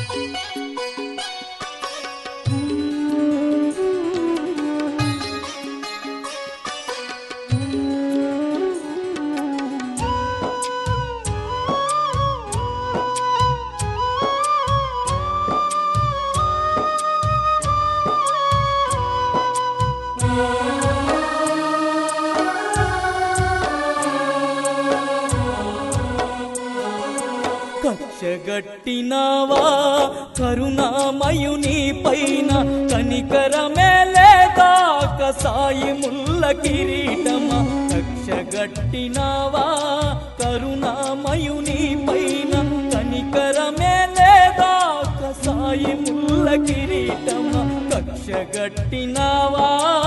కక్షగట్టినావా కరుణామయుని పైన కనికరమే లేదా కసాయి ముల్ల కిరీటమా. కక్షగట్టినావా కరుణామయుని పైన కనికరమే లేదా కసాయి ముల్ల కిరీటమా. కక్షగట్టినావా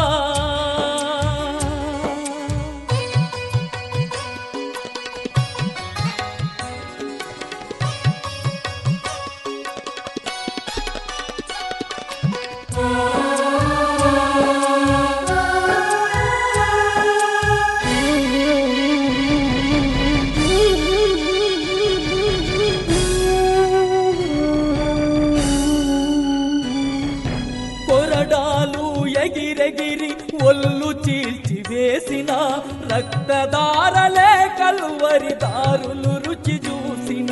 కొరడాలు ఎగిరెగిరి ఒళ్ళు చీల్చి వేసిన రక్తదారలే కలువరి దారులు రుచి చూసిన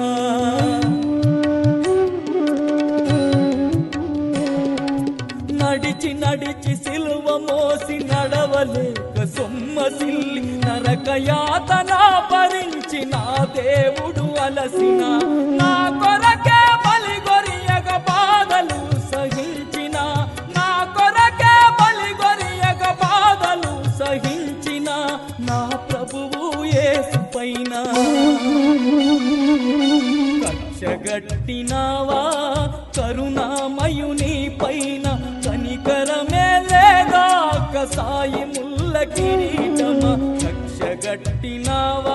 నడిచి నడిచి సిలువ మోసి నడవలేక సొమ్మసిల్లి నరకయాతన భరించి నా దేవుడు అలసిన నా కొరకే బలి గొరియగ బాధలు సహించిన నా కొరకే బలి గొరియగ బాధలు సహించిన నా ప్రభువు యేసు పైన కక్షగట్టినావా కరుణామయుని పైన కనికరమే లేదా కసాయి ముల్ల కిరీటమా. కక్షగట్టినావా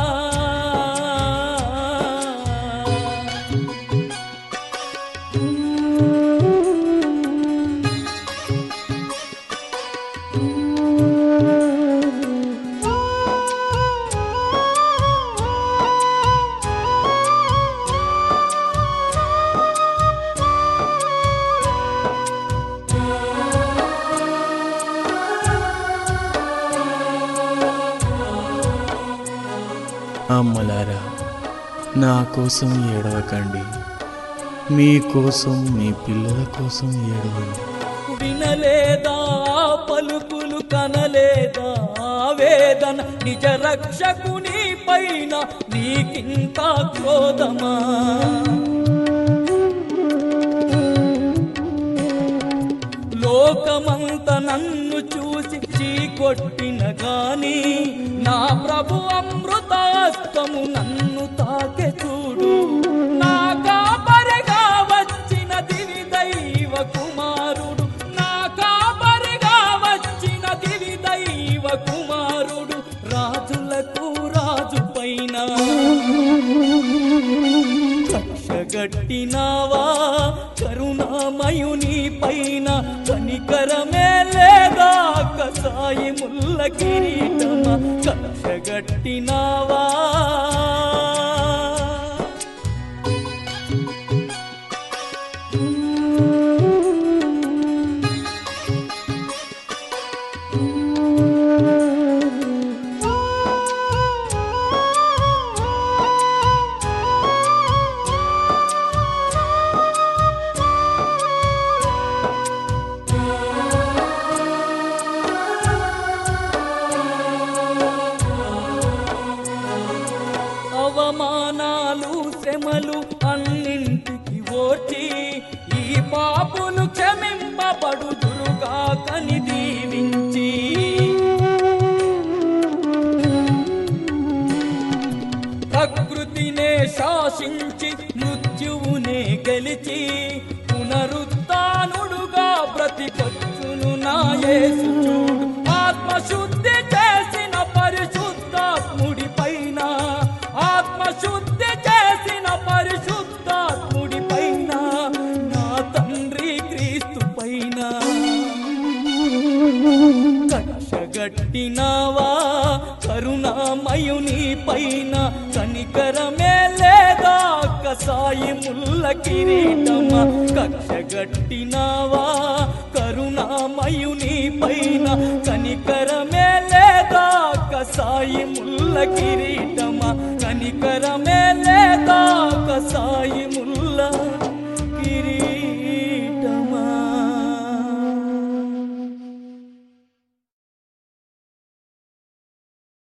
అమ్మలారా, నా కోసం ఏడవకండి, మీకోసం మీ పిల్లల కోసం ఏడవండి. వినలేదా పలుకులు కనలేదా వేదన నిజ రక్షకుని పైన నీకింత క్రోధమా. లోకమంత నన్ను చూసి చీకొట్టిన గాని నా ప్రభు అమృతాస్తము నన్ను తాకె చూడు. నా కాపరిగా వచ్చిన దివి దైవ కుమారుడు నా కాపరిగా వచ్చిన దివి దైవ కుమారుడు రాజులకు రాజు పైన కక్షగట్టినావా కరుణామయుని పైన కనికరమే లేదా కసాయి ముల్ల కిరీటమా. కక్షగట్టినావా అవమానాలు శ్రమలు అన్నింటికి ఓర్చి ఈ పాపులు క్షమింపబడుదురుగా కని దీవించి ప్రకృతినే శాసించి మృత్యువునే గెలిచి పునరుత్థానుడుగా బ్రతికొచ్చును నా యేసు చూడు. ఆత్మశుద్ధి చేసిన పరిశుద్ధాత్ముడి పైన ఆత్మశుద్ధి చేసిన పరిశుద్ధాత్ముడి పైన నా తండ్రి క్రీస్తు పైన కక్షగట్టినావా కరుణామయుని పైన కనికరమే లేదా కసాయి ముల్ల కిరీటమా కక్షగట్టినావా కరుణామయుని పైన కనికరమే లేదా కసాయి ముల్ల కిరీటమా కనికరమే